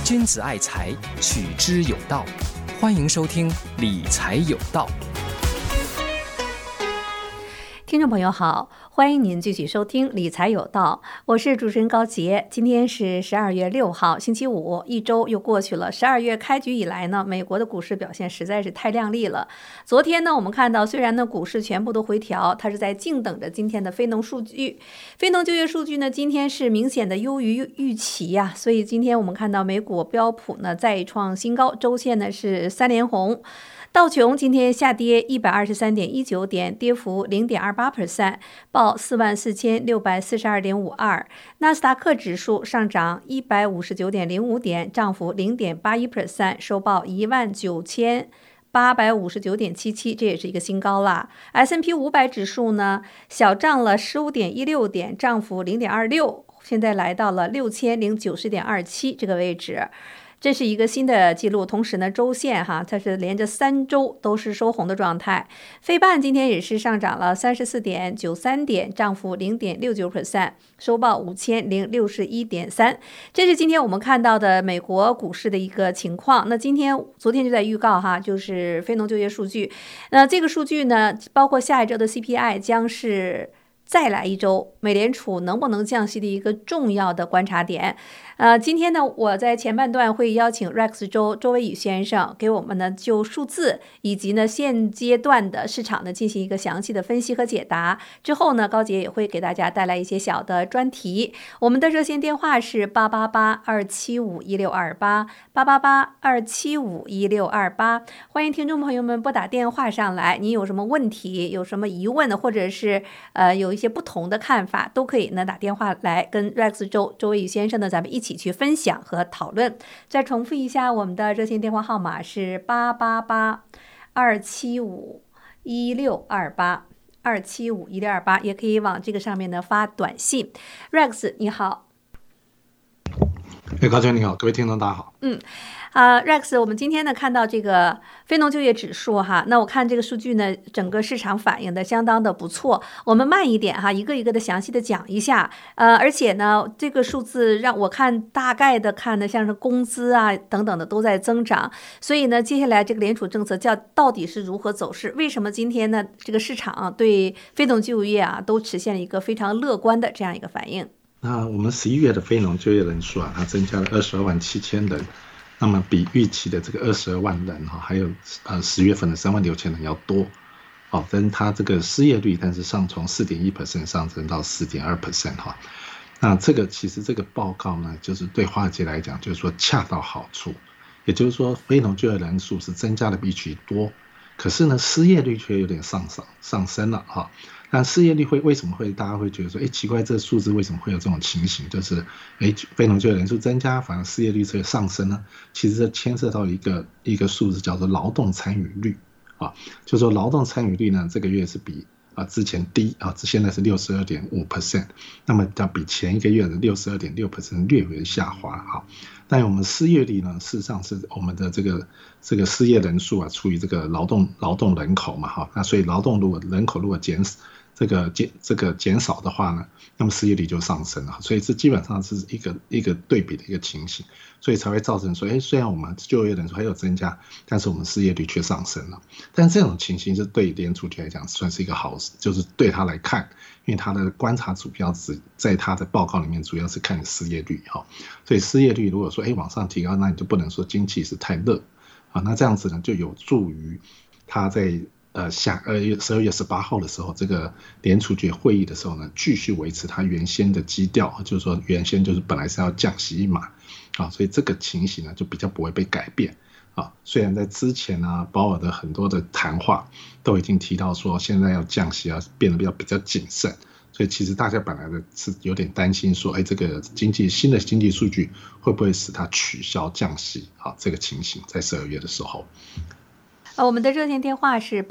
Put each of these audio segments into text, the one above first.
君子爱财，取之有道。欢迎收听理财有道。 听众朋友好，欢迎您继续收听理财有道，我是主持人高杰。今天是12月6号星期五，一周又过去了。12月开局以来呢，美国的股市表现实在是太亮丽了。昨天呢，我们看到虽然呢股市全部都回调，它是在静等着今天的非农数据。非农就业数据呢，今天是明显的优于预期呀，所以今天我们看到美股标普呢再创新高，周线呢是3连红。道琼今天下跌123.19点，跌幅0.28%，报44642.52。纳斯达克指数上涨159.05点，涨幅0.81%，收报19859.77，这也是一个新高啦。S&P 500指数呢，小涨了15.16点，涨幅0.26%，现在来到了6090.27这个位置。这是一个新的记录，同时呢，周线它是连着3周都是收红的状态。费半今天也是上涨了34.93点，涨幅0.69%，收报5061.3。这是今天我们看到的美国股市的一个情况。那昨天就在预告就是非农就业数据。那这个数据呢，包括下一周的 CPI 将是再来一周美联储能不能降息的一个重要的观察点。今天呢，我在前半段会邀请 Rex 周伟宇先生给我们呢就数字以及呢现阶段的市场呢进行一个详细的分析和解答。之后呢，高姐也会给大家带来一些小的专题。我们的热线电话是888-275-1628，888-275-1628，欢迎听众朋友们拨打电话上来。你有什么问题，有什么疑问，或者是有一些不同的看法，都可以呢打电话来跟 Rex 周伟宇先生呢咱们一起去分享和讨论。再重复一下，我们的热线电话号码是888-275-1628，275-1628，也可以往这个上面呢发短信。Rex 你好。 高姐你好，各位听众大家好。 Rex， 我们今天呢看到这个非农就业指数那我看这个数据呢，整个市场反应的相当的不错。我们慢一点一个一个的详细的讲一下。而且呢，这个数字让我看大概的看呢，像是工资等等的都在增长。所以呢，接下来这个联储政策到底是如何走势？为什么今天呢这个市场对非农就业都呈现了一个非常乐观的这样一个反应？ 那我们11月的非农就业人数它增加了22.7万人。那么比预期的这个22万人还有10月份的36000人要多。但它这个失业率但是从 4.1% 上升到 4.2%。那其实这个报告呢，就是对华尔街来讲就是说恰到好处。也就是说非农就业人数是增加的比预期多，可是呢失业率却有点上升了那失业率为什么会大家会觉得说奇怪，这数字为什么会有这种情形，就是非农就业人数增加反而失业率却上升呢？其实这牵涉到一个数字叫做劳动参与率就是说劳动参与率呢这个月是比之前低现在是 62.5%， 那么要比前一个月的 62.6% 略微下滑但我们失业率呢，事实上是我们的这个失业人数除以这个劳动人口嘛那所以人口如果减少的话呢，那么失业率就上升了。所以这基本上是一个对比的一个情形，所以才会造成说虽然我们就业人数还有增加，但是我们失业率却上升了。但这种情形是对联储局来讲算是一个好事，就是对他来看，因为他的观察指标值在他的报告里面主要是看失业率所以失业率如果说往上提高，那你就不能说经济是太热那这样子呢就有助于他在12月18号的时候，这个联储局会议的时候呢，继续维持它原先的基调，就是说原先就是本来是要降息1码所以这个情形呢就比较不会被改变虽然在之前鲍尔的很多的谈话都已经提到说现在要降息变得比较谨慎，所以其实大家本来的是有点担心说这个新的经济数据会不会使它取消降息这个情形在12月的时候。 我们的热线电话是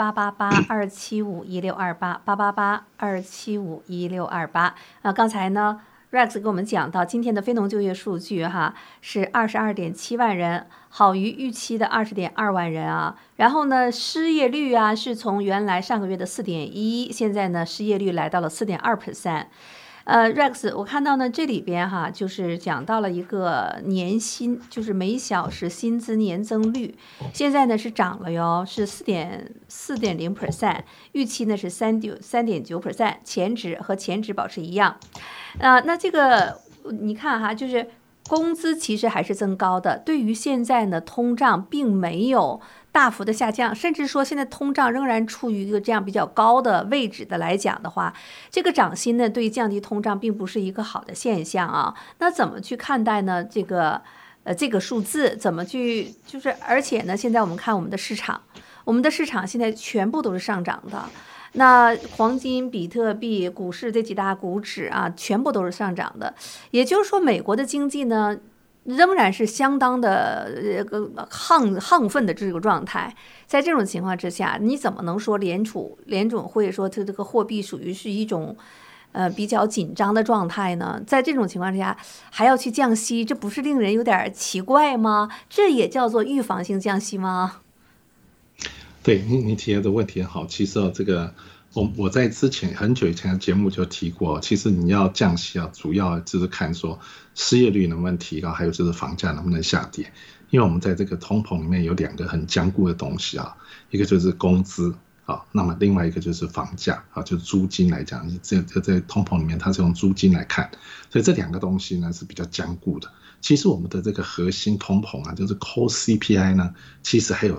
888-275-1628，888-275-1628。刚才呢 Rex 给我们讲到今天的非农就业数据是22.7万人，好于预期的20.2万人然后呢失业率是从原来上个月的 4.1%， 现在呢失业率来到了 4.2%。 Rex， 我看到呢这里边哈，就是讲到了一个年薪，就是每小时薪资年增率，现在呢是涨了哟，是4.0%，预期呢是3.9%，前值和前值保持一样。那这个你看哈，就是工资其实还是增高的，对于现在呢通胀并没有大幅的下降，甚至说现在通胀仍然处于一个这样比较高的位置的来讲的话，这个涨薪呢对于降低通胀并不是一个好的现象啊。那怎么去看待呢？这个数字怎么去就是而且呢，现在我们看我们的市场现在全部都是上涨的。那黄金、比特币、股市这几大股指啊，全部都是上涨的。也就是说，美国的经济呢，仍然是相当的亢奋的这个状态。在这种情况之下，你怎么能说联总会说它这个货币属于是一种比较紧张的状态呢？在这种情况之下还要去降息，这不是令人有点奇怪吗？这也叫做预防性降息吗？ 对，你提的问题很好。其实这个我在很久以前的节目就提过，其实你要降息主要就是看说失业率能不能提高，还有就是房价能不能下跌。因为我们在这个通膨里面有两个很坚固的东西一个就是工资那么另外一个就是房价就是租金来讲，在通膨里面它是用租金来看，所以这两个东西呢是比较坚固的。其实我们的这个核心通膨就是 Core CPI 呢，其实还有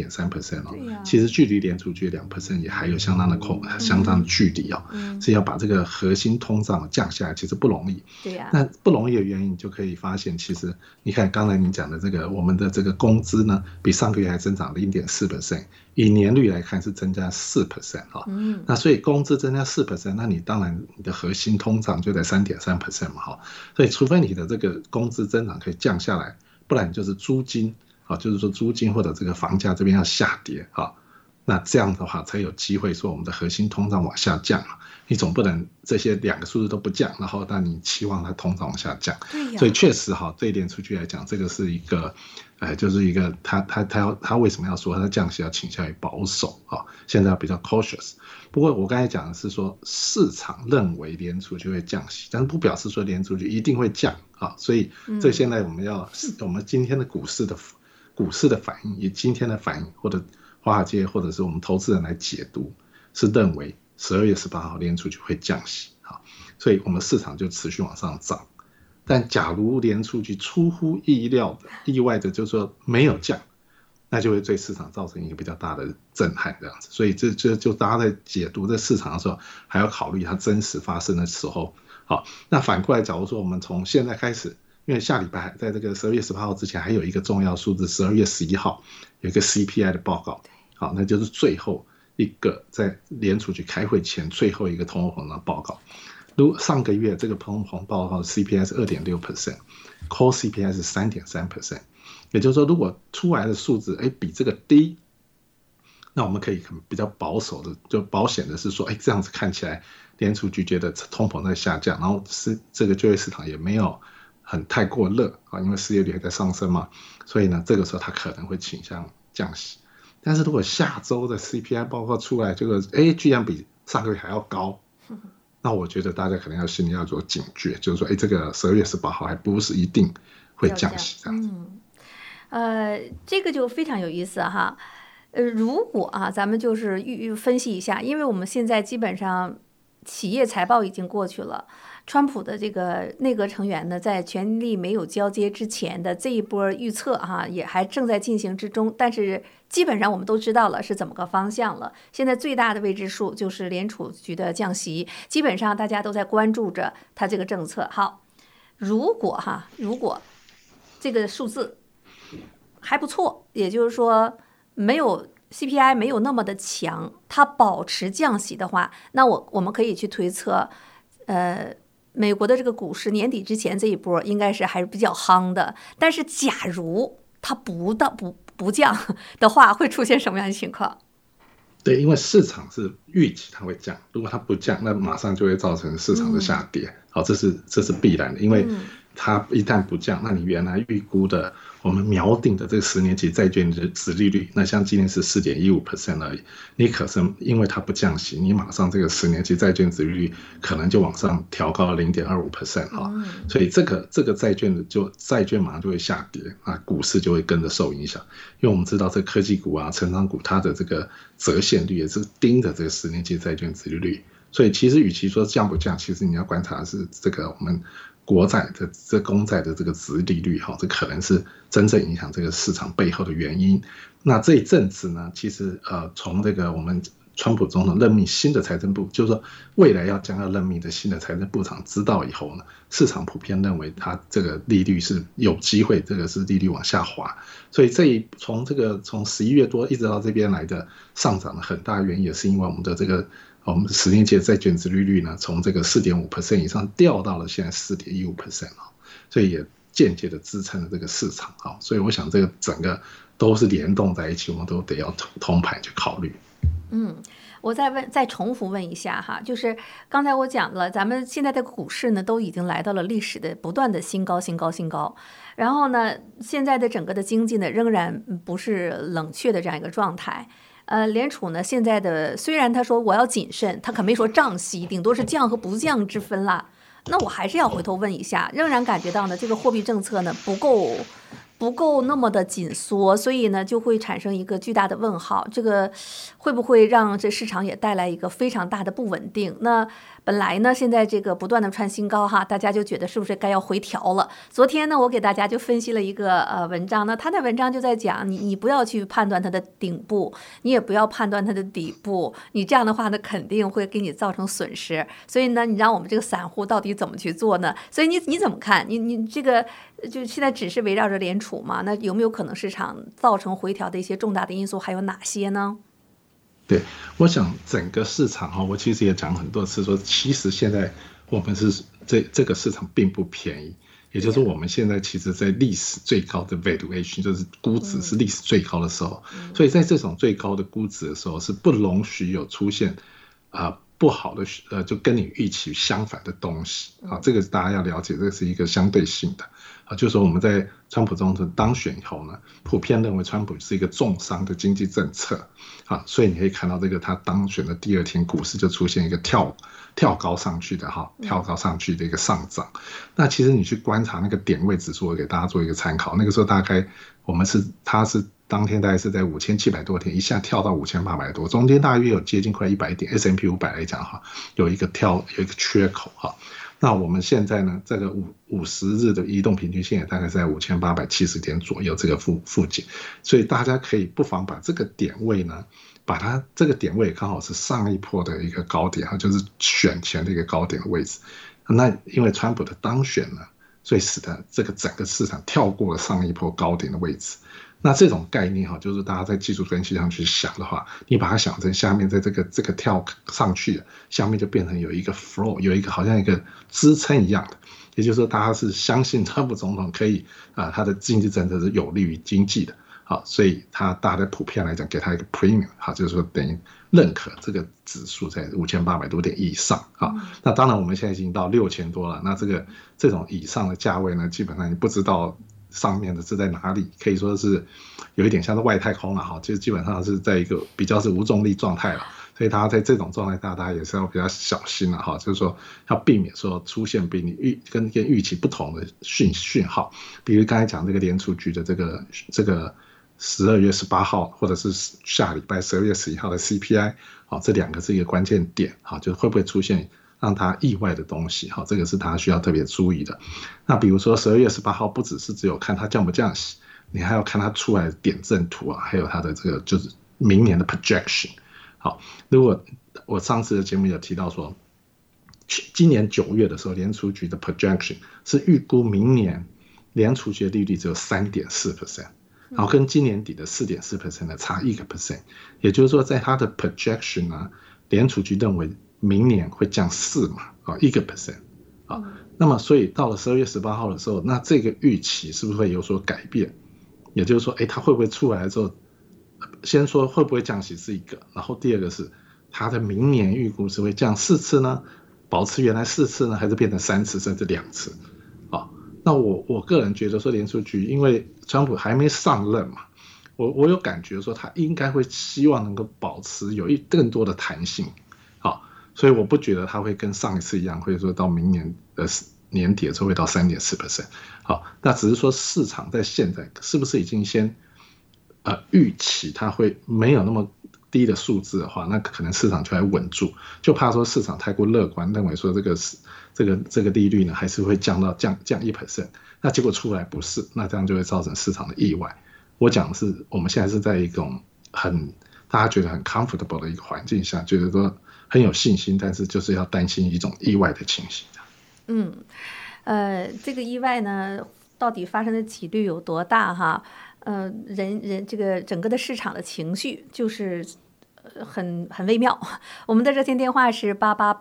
3.3% 其实距离联储局 2% 也还有相当的距离所以要把这个核心通胀降下来其实不容易。那不容易的原因就可以发现，其实你看刚才你讲的这个我们的这个工资呢，比上个月还增长 0.4%， 以年率来看是增加 4% 那所以工资增加 4%， 那你当然你的核心通胀就在 3.3% 嘛所以除非你的这个工资增长可以降下来，不然就是租金就是说租金或者这个房价这边要下跌那这样的话才有机会说我们的核心通胀往下降你总不能这些两个数字都不降，然后但你期望它通胀往下降。所以确实对联储局来讲，这个是一个就是一个他为什么要说他降息要倾向于保守现在要比较 cautious。不过我刚才讲的是说市场认为联储局会降息，但是不表示说联储局一定会降所以这现在我们今天的股市的反应，以今天的反应或者华尔街或者是我们投资人来解读，是认为12月18号联储局会降息所以我们市场就持续往上涨。但假如联储局出乎意外的就是说没有降，那就会对市场造成一个比较大的震撼这样子。所以这就大家在解读这市场的时候还要考虑它真实发生的时候那反过来假如说我们从现在开始，因为下礼拜在这个12月18号之前还有一个重要数字，12月11号有一个 CPI 的报告那就是最后一个在联储局开会前最后一个通货膨胀报告。如果上个月这个通货膨胀报告 CPI 是 2.6%， Core CPI 是 3.3%， 也就是说如果出来的数字比这个低，那我们可以比较保守的就保险的是说这样子看起来联储局觉得通膨在下降，然后这个就业市场也没有很太过热因为失业率还在上升嘛，所以呢这个时候他可能会倾向降息。但是如果下周的 CPI 报告出来这个居然比上个月还要高，那我觉得大家可能心里要做警觉，就是说这个12月18号还不是一定会降息这样子。 这个就非常有意思如果咱们就是分析一下，因为我们现在基本上企业财报已经过去了，川普的这个内阁成员呢，在权力没有交接之前的这一波预测也还正在进行之中，但是基本上我们都知道了是怎么个方向了。现在最大的未知数就是联储局的降息，基本上大家都在关注着它这个政策。好，如果这个数字还不错，也就是说没有 CPI 没有那么的强，它保持降息的话，那我们可以去推测美国的这个股市年底之前这一波应该是还是比较夯的。但是假如它不降的话，会出现什么样的情况？ 对，因为市场是预期它会降，如果它不降，那马上就会造成市场的下跌这是必然的。因为它一旦不降，那你原来预估的我们锚定的这个10年期债券的殖利率，那像今年是 4.15% 而已，你可是因为它不降息，你马上这个10年期债券殖利率可能就往上调高了 0.25% 哈，所以这个债券马上就会下跌啊，股市就会跟着受影响，因为我们知道这科技股啊、成长股它的这个折现率也是盯着这个10年期债券殖利率，所以其实与其说降不降，其实你要观察的是这个我们国债的这公债的这个殖利率哈，这可能是真正影响这个市场背后的原因。那这一阵子呢，其实从这个我们川普总统任命新的财政部，就是说未来要任命的新的财政部长知道以后呢，市场普遍认为他这个利率是有机会，这个是利率往下滑。所以从11月多一直到这边来的上涨的很大原因，也是因为我们10年期的债券殖利率呢，从这个 4.5% 以上掉到了现在 4.15%， 所以也间接的支撑了这个市场。所以我想这个整个都是联动在一起，我们都得要通盘去考虑。 我再重复问一下哈，就是刚才我讲了，咱们现在的股市呢都已经来到了历史的不断的新高，然后呢，现在的整个的经济呢仍然不是冷却的这样一个状态。联储呢现在的虽然他说我要谨慎，他可没说降息，顶多是降和不降之分啦。那我还是要回头问一下，仍然感觉到呢这个货币政策呢不够那么的紧缩，所以呢就会产生一个巨大的问号，这个会不会让这市场也带来一个非常大的不稳定？那本来呢现在这个不断的创新高哈，大家就觉得是不是该要回调了？昨天呢我给大家就分析了一个文章，那他的文章就在讲你不要去判断它的顶部，你也不要判断它的底部，你这样的话呢肯定会给你造成损失。所以呢你让我们这个散户到底怎么去做呢？所以你怎么看？你这个就现在只是围绕着联储嘛？那有没有可能市场造成回调的一些重大的因素还有哪些呢？ 对，我想整个市场我其实也讲很多次说，其实现在我们是这个市场并不便宜，也就是我们现在其实在历史最高的 valuation， 就是估值是历史最高的时候，所以在这种最高的估值的时候是不容许有出现不好的就跟你预期相反的东西这个大家要了解，这是一个相对性的就是说我们在川普总统当选以后呢，普遍认为川普是一个重伤的经济政策所以你可以看到这个他当选的第二天股市就出现一个跳高上去的一个上涨。那其实你去观察那个点位指数，我给大家做一个参考，那个时候大概他是当天大概是在5700多点，一下跳到5800多，中间大约有接近快100点 S&P 500来讲有一个缺口那我们现在呢，这个50日的移动平均线也大概在5870点左右这个附近，所以大家可以不妨把这个点位呢，把它这个点位刚好是上一波的一个高点就是选前的一个高点的位置。那因为川普的当选呢，所以使得这个整个市场跳过了上一波高点的位置。那这种概念就是大家在技术分析上去想的话，你把它想成下面在这个跳上去，下面就变成有一个 flow， 有一个好像一个支撑一样的，也就是说大家是相信川普总统可以他的经济政策是有利于经济的所以大家普遍来讲给他一个 premium 就是说等于认可这个指数在5800多点以上那当然我们现在已经到6000多了，那这种以上的价位呢，基本上你不知道上面的是在哪里，可以说是有一点像是外太空了就基本上是在一个比较是无重力状态了，所以大家在这种状态下大家也是要比较小心了就是说要避免说出现比你跟预期不同的讯号，比如刚才讲这个联储局的这个12月18号或者是下礼拜12月11号的 CPI 这两个是一个关键点就是会不会出现让他意外的东西这个是他需要特别注意的。那比如说12月18号不只有看他降不降息，你还要看他出来的点阵图还有他的这个就是明年的 projection。 如果我上次的节目有提到说今年9月的时候联储局的 projection 是预估明年联储局的利率只有 3.4%， 然后跟今年底的 4.4% 的差1%，也就是说在他的 projection 呢，联储局认为明年会降4嘛1%那么所以到了12月18号的时候，那这个预期是不是会有所改变？也就是说它会不会出来之后，先说会不会降息是一个，然后第二个是它的明年预估是会降4次呢，保持原来4次呢，还是变成3次甚至2次那我个人觉得说联储局因为川普还没上任嘛，我有感觉说他应该会希望能够保持有更多的弹性，好，所以我不觉得他会跟上一次一样，会说到明年的年底的时候会到 3.4%。好，那只是说市场在现在是不是已经先预期它会没有那么低的数字的话，那可能市场就来稳住，就怕说市场太过乐观，认为说这个利率呢还是会降 1%， 那结果出来不是，那这样就会造成市场的意外。我讲的是我们现在是在一种大家觉得很 comfortable 的一个环境下，觉得说很有信心，但是就是要担心一种意外的情形。 这个意外呢，到底发生的几率有多大哈？这个整个的市场的情绪就是很微妙。我们的热线电话是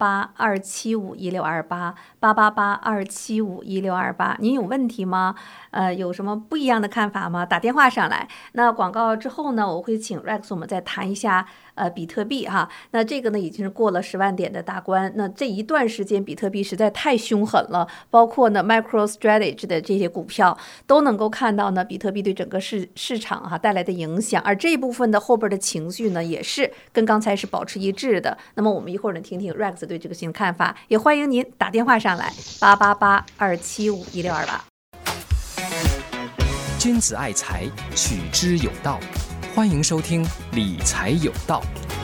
888-275-1628，888-275-1628。您有问题吗？有什么不一样的看法吗？打电话上来。那广告之后呢，我会请 Rex 我们再谈一下比特币哈。那这个呢已经是过了10万点的大关。那这一段时间比特币实在太凶狠了，包括呢 MicroStrategy 的这些股票都能够看到呢比特币对整个市场哈带来的影响，而这一部分的后边的情绪呢也是跟刚才是保持一致的。那么我们一会儿呢听听 Rex 对这个新看法，也欢迎您打电话上来888-275-1628。 君子爱财，取之有道。欢迎收听理财有道。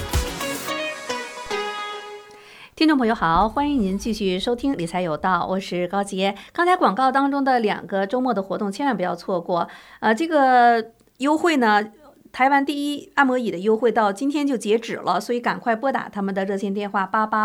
听众朋友好，欢迎您继续收听理财有道，我是高杰。刚才广告当中的2个周末的活动千万不要错过。这个优惠呢，台湾第一按摩椅的优惠到今天就截止了，所以赶快拨打他们的热线电话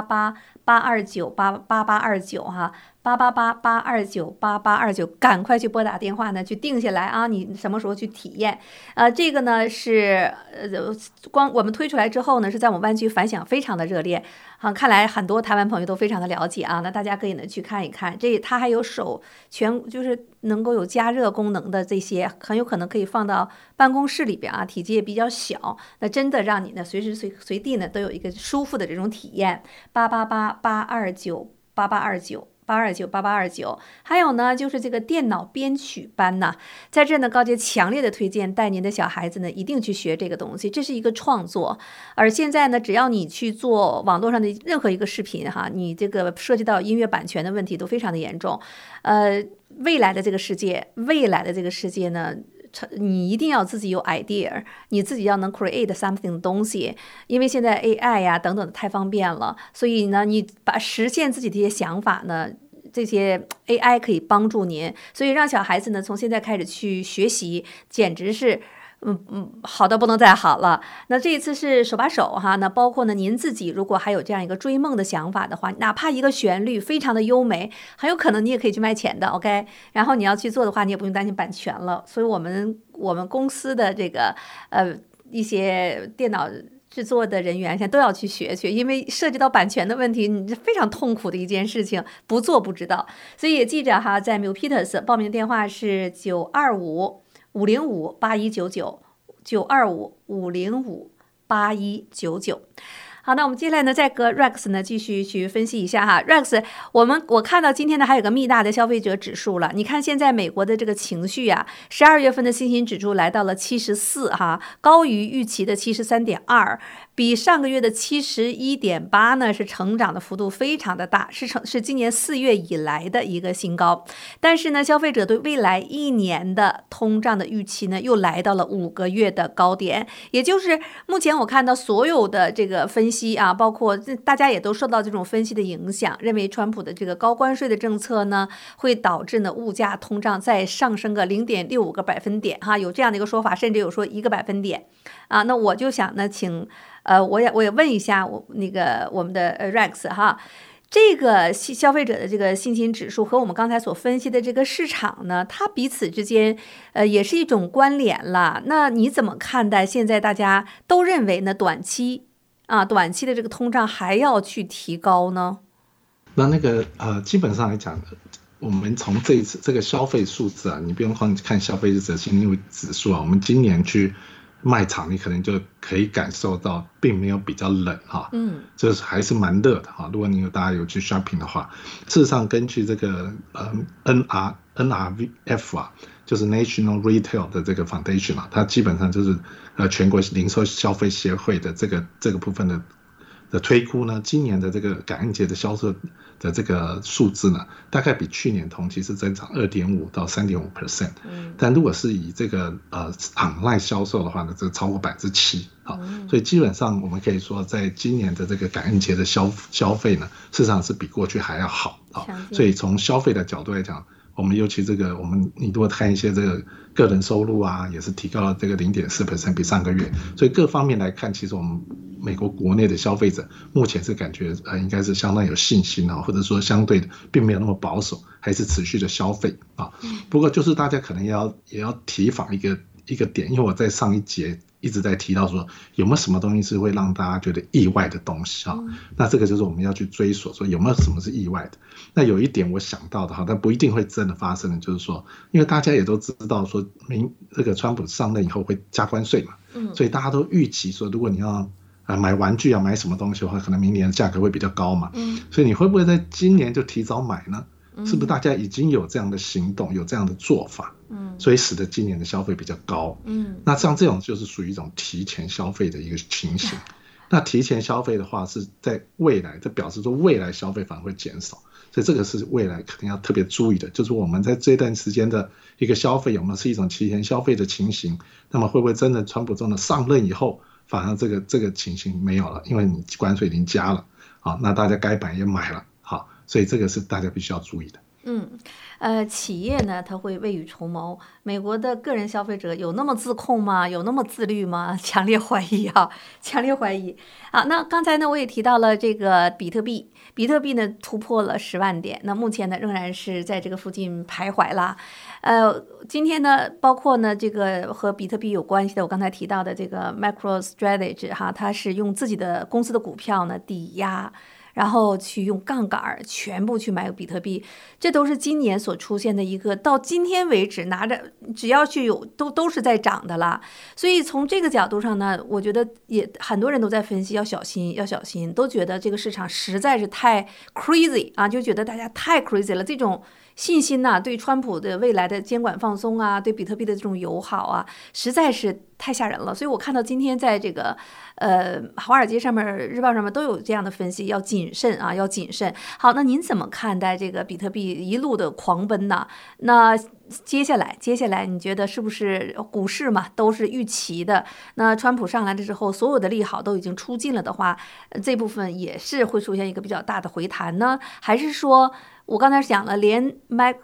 888-829-8829哈。888-829-8829，赶快去拨打电话呢，去定下来啊！你什么时候去体验？这个呢是光我们推出来之后呢，是在我们湾区反响非常的热烈啊！看来很多台湾朋友都非常的了解啊，那大家可以呢去看一看。它还有就是能够有加热功能的这些，很有可能可以放到办公室里边啊，体积也比较小，那真的让你呢随时随地呢都有一个舒服的这种体验。888-829-8829。还有呢，就是这个电脑编曲班呢，在这呢，高杰强烈的推荐带您的小孩子呢，一定去学这个东西，这是一个创作。而现在呢，只要你去做网络上的任何一个视频哈，你这个涉及到音乐版权的问题都非常的严重。未来的这个世界呢，你一定要自己有 idea， 你自己要能 create something 的东西，因为现在 AI 呀等等太方便了，所以呢，你实现自己这些想法呢，这些 AI 可以帮助您，所以让小孩子呢从现在开始去学习，简直是好的不能再好了。那这一次是手把手哈，那包括呢您自己如果还有这样一个追梦的想法的话，哪怕一个旋律非常的优美，很有可能你也可以去卖钱的 OK。 然后你要去做的话，你也不用担心版权了。所以我们公司的这个一些电脑制作的人员现在都要去学，因为涉及到版权的问题，你非常痛苦的一件事情，不做不知道。所以也记着哈，在 Milpitas 报名电话是925-505-8199，925-505-8199。好，那我们接下来呢，再和 Rex 呢继续去分析一下哈。Rex，我看到今天呢还有个密大的消费者指数了。你看现在美国的这个情绪啊，12月份的信心指数来到了74哈，高于预期的73.2，比上个月的71.8呢是成长的幅度非常的大，是今年4月以来的一个新高。但是呢，消费者对未来1年的通胀的预期呢又来到了5个月的高点，也就是目前我看到所有的这个分析啊，包括大家也都受到这种分析的影响，认为川普的这个高关税的政策呢会导致呢物价通胀再上升个0.65个百分点哈，有这样的一个说法，甚至有说1个百分点啊。那我就想呢，请我也问一下我们的Rex 哈，这个消费者的这个信心指数和我们刚才所分析的这个市场呢，它彼此之间也是一种关联了。那你怎么看待现在大家都认为呢短期的这个通胀还要去提高呢？ 那个基本上来讲，我们从这一次这个消费数字啊，你不用看消费者信心指数啊，我们今年去卖场，你可能就可以感受到并没有比较冷哈，这还是蛮热的哈。如果大家有去 shopping 的话，事实上根据这个 NRF 啊，就是 National Retail 的这个 Foundation 啊，它基本上就是全国零售消费协会的这个部分的推估呢，今年的这个感恩节的销售的这个数字呢，大概比去年同期是增长 2.5% 到 3.5%。但如果是以这个online 销售的话呢，这超过 7%。所以基本上我们可以说，在今年的这个感恩节的消费呢，事实上是比过去还要好。所以从消费的角度来讲，我们尤其你如果看一些这个个人收入啊，也是提高了这个 0.4% 比上个月。所以各方面来看，其实我们美国国内的消费者目前是感觉应该是相当有信心或者说相对的并没有那么保守，还是持续的消费不过就是大家可能也要提防一个点，因为我在上一节一直在提到说有没有什么东西是会让大家觉得意外的东西那这个就是我们要去追索说有没有什么是意外的。那有一点我想到的但不一定会真的发生的，就是说因为大家也都知道说这个川普上任以后会加关税嘛，所以大家都预期说如果你要买玩具买什么东西的话，可能明年的价格会比较高嘛，所以你会不会在今年就提早买呢？是不是大家已经有这样的行动，有这样的做法，所以使得今年的消费比较高，那像这种就是属于一种提前消费的一个情形。那提前消费的话，是在未来，这表示说未来消费反而会减少，所以这个是未来可能要特别注意的，就是我们在这段时间的一个消费有没有是一种提前消费的情形，那么会不会真的川普真的上任以后，反而这个情形没有了，因为你关税已经加了，那大家该买也买了，所以这个是大家必须要注意的。 企业呢，它会未雨绸缪。美国的个人消费者有那么自控吗？有那么自律吗？强烈怀疑强烈怀疑。那刚才呢，我也提到了这个比特币呢突破了10万点，那目前呢仍然是在这个附近徘徊啦。今天呢，包括呢这个和比特币有关系的，我刚才提到的这个 MicroStrategy 它是用自己的公司的股票呢抵押，然后去用杠杆全部去买比特币，这都是今年所出现的一个，到今天为止拿着只要去有都是在涨的啦。所以从这个角度上呢，我觉得也很多人都在分析要小心，都觉得这个市场实在是太 crazy 就觉得大家太 crazy 了，这种信心对川普的未来的监管放松对比特币的这种友好实在是太吓人了。所以我看到今天在这个华尔街上面、日报上面都有这样的分析，要谨慎要谨慎。好，那您怎么看待这个比特币一路的狂奔呢？那接下来你觉得是不是股市嘛都是预期的？那川普上来了之后，所有的利好都已经出尽了的话，这部分也是会出现一个比较大的回弹呢？还是说我刚才讲了，连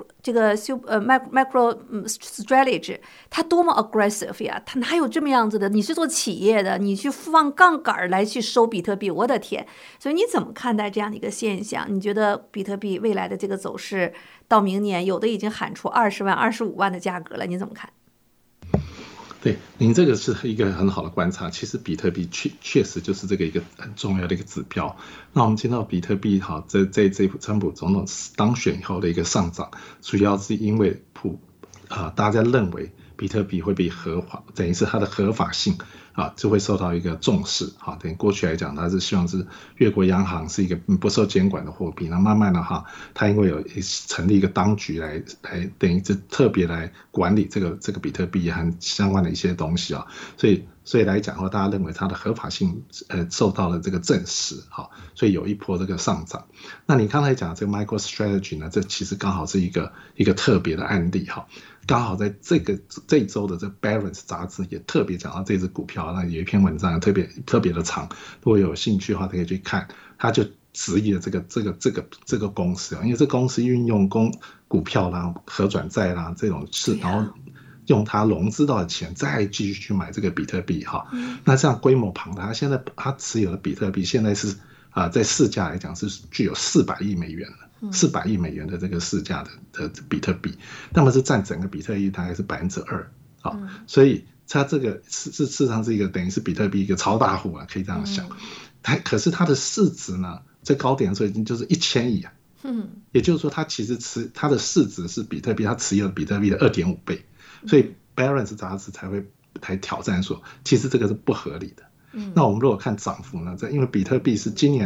MicroStrategy 它多么 aggressive 呀，它哪有这么样子的？你是做企业的，你去放杠杆来去收比特币，我的天！所以你怎么看待这样的一个现象？你觉得比特币未来的这个走势到明年，有的已经喊出20万、25万的价格了，你怎么看？ 对，您这个是一个很好的观察。其实比特币确实就是这个一个很重要的一个指标。那我们见到比特币在川普总统当选以后的一个上涨，主要是因为大家认为比特币会被合法，等于是它的合法性就会受到一个重视等于过去来讲，它是希望是越国央行是一个不受监管的货币，那慢慢的它因为有成立一个当局来等于是特别来管理这个比特币和相关的一些东西所以来讲的话，大家认为它的合法性受到了这个证实所以有一波这个上涨。那你刚才讲这个 MicroStrategy 呢，这其实刚好是一个特别的案例刚好在这一周的这 Barron's 杂志也特别讲到这只股票，那有一篇文章特别的长，如果有兴趣的话可以去看。他就质疑了这个公司因为这公司运用股票啦、可转债啦这种事，然后用它融资到的钱再继续去买这个比特币那这样规模庞大，现在他持有的比特币现在是在市价来讲是具有400亿美元了。400亿美元的这个市价的比特币，那么是占整个比特币大概是 2%所以它这个事实上是一个等于是比特币一个超大户可以这样想。可是它的市值呢，在高点的时候已经就是1000亿也就是说它其实它的市值是比特币它持有比特币的 2.5 倍，所以 Barron's 杂志才挑战说其实这个是不合理的。那我们如果看涨幅呢，因为比特币是今年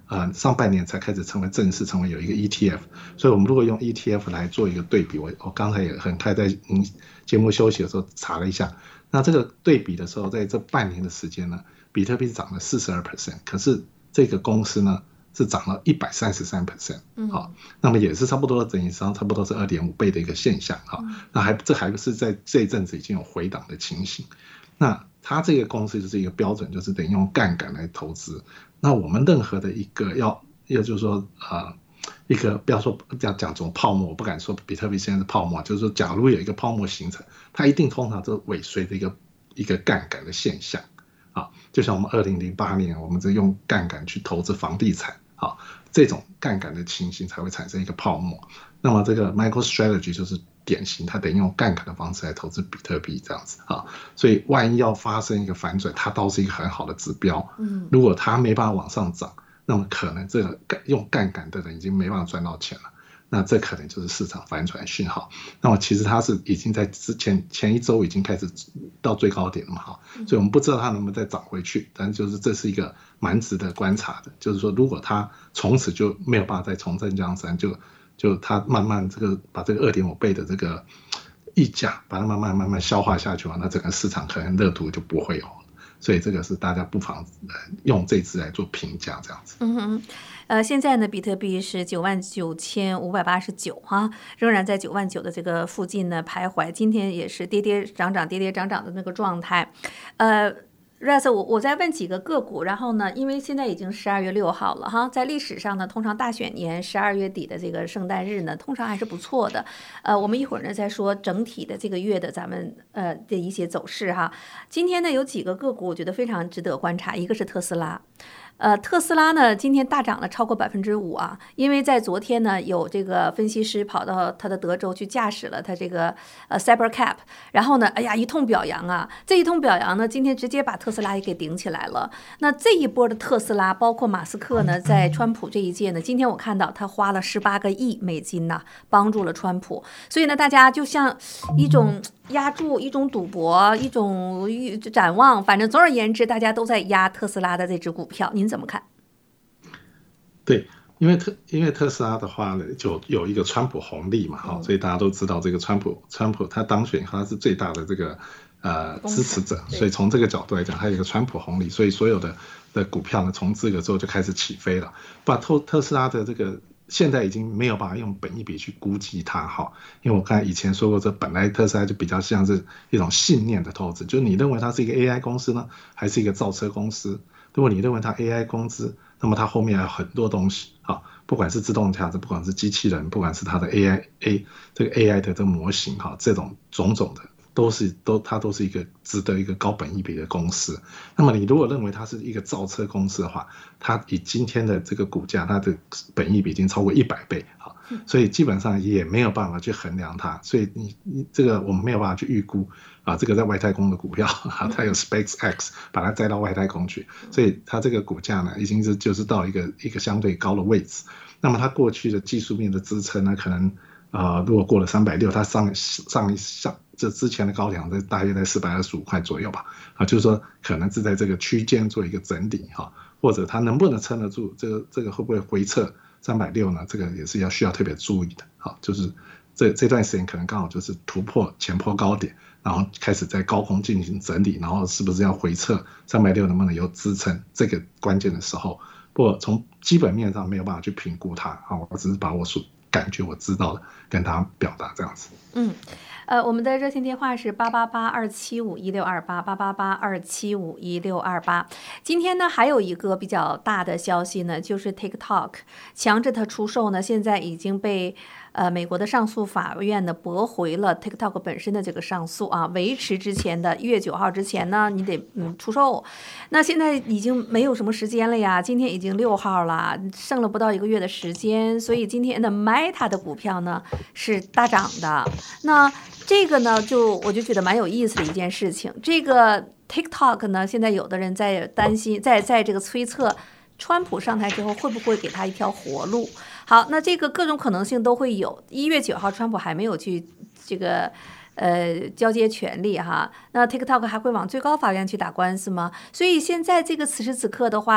上半年才开始正式成为有一个 ETF， 所以我们如果用 ETF 来做一个对比，我刚才也很快在节目休息的时候查了一下，那这个对比的时候，在这半年的时间呢，比特币涨了 42%， 可是这个公司呢是涨了 133%， 好，那么也是差不多等于差不多是 2.5 倍的一个现象，好，那这还不是在这一阵子已经有回档的情形，那它这个公司就是一个标准，就是等于用杠杆来投资。那我们任何的一个要就是说一个不要说讲这种泡沫，我不敢说比特币现在是泡沫，就是说假如有一个泡沫形成，它一定通常都尾随的一个杠杆的现象啊，就像我们2008年我们在用杠杆去投资房地产啊，这种杠杆的情形才会产生一个泡沫。那么这个 MicroStrategy 就是典型，它得用杠杆的方式来投资比特币这样子啊，所以万一要发生一个反转，它倒是一个很好的指标。如果它没办法往上涨，那么可能这个用杠杆的人已经没办法赚到钱了，那这可能就是市场反转讯号。那么其实它是已经在前一周已经开始到最高点了嘛，所以我们不知道它能不能再涨回去，但就是这是一个蛮值得观察的，就是说如果它从此就没有办法再重振江山，就它慢慢把这个 2.5 倍的这个溢价把它慢慢消化下去，那整个市场可能热度就不会有了。所以这个是大家不妨用这支来做评价这样子。 现在呢，比特币是99,589哈，仍然在9万9的这个附近呢徘徊。今天也是跌跌涨涨的那个状态。Rex， 我再问几个个股，然后呢，因为现在已经12月6号了哈，在历史上呢，通常大选年12月底的这个圣诞日呢，通常还是不错的。我们一会儿呢再说整体的这个月的咱们的一些走势哈。今天呢有几个个股我觉得非常值得观察，一个是特斯拉。特斯拉呢今天大涨了超过 5% 啊，因为在昨天呢有这个分析师跑到他的德州去驾驶了他这个Cybercab， 然后呢哎呀一通表扬啊，这一通表扬呢今天直接把特斯拉也给顶起来了。那这一波的特斯拉包括马斯克呢在川普这一届呢，今天我看到他花了18个亿美金呐，帮助了川普，所以呢大家就像一种压注，一种赌博，一种展望，反正总而言之大家都在压特斯拉的这只股票，您怎么看？ 对，因为特斯拉的话呢，就有一个川普红利嘛，所以大家都知道这个川普他当选，他是最大的这个支持者，所以从这个角度来讲，他有一个川普红利，所以所有的股票呢，从这个之后就开始起飞了。特斯拉的这个现在已经没有办法用本益比去估计它哈，因为我刚才以前说过，这本来特斯拉就比较像是一种信念的投资，就是你认为它是一个 AI 公司呢，还是一个造车公司？如果你认为它 AI 公司，那么它后面还有很多东西啊，不管是自动驾驶，不管是机器人，不管是它的 这个 AI 的这个模型哈，这种种种的。它都是一个值得一个高本益比的公司。那么你如果认为它是一个造车公司的话，它以今天的这个股价，它的本益比已经超过100倍啊，所以基本上也没有办法去衡量它。所以你这个我们没有办法去预估啊，这个在外太空的股票，它有 SpaceX 把它载到外太空去，所以它这个股价呢，已经就是到一个相对高的位置。那么它过去的技术面的支撑呢，可能如果过了360，它上这之前的高点大约在425块左右吧，就是说可能是在这个区间做一个整理哈，或者它能不能撑得住，这个会不会回撤360呢？这个也是需要特别注意的，好，就是这段时间可能刚好就是突破前波高点，然后开始在高空进行整理，然后是不是要回撤360能不能有支撑，这个关键的时候，不过从基本面上没有办法去评估它，我只是把我所感觉我知道的跟大家表达这样子。 我们的热线电话是888-275-1628，888-275-1628。今天呢，还有一个比较大的消息呢，就是 TikTok 强制它出售呢，现在已经被美国的上诉法院呢驳回了 TikTok 本身的这个上诉啊，维持之前的1月9号之前呢，你得出售。那现在已经没有什么时间了呀，今天已经6号了，剩了不到1个月的时间，所以今天的 Meta 的股票呢是大涨的。那这个呢，我就觉得蛮有意思的一件事情。这个 TikTok 呢，现在有的人在担心，在这个推测，川普上台之后会不会给他一条活路？好，那这个各种可能性都会有。1月9号，川普还没有去这个交接权利哈，那 TikTok 还会往最高法院去打官司吗？所以现在这个此时此刻的话，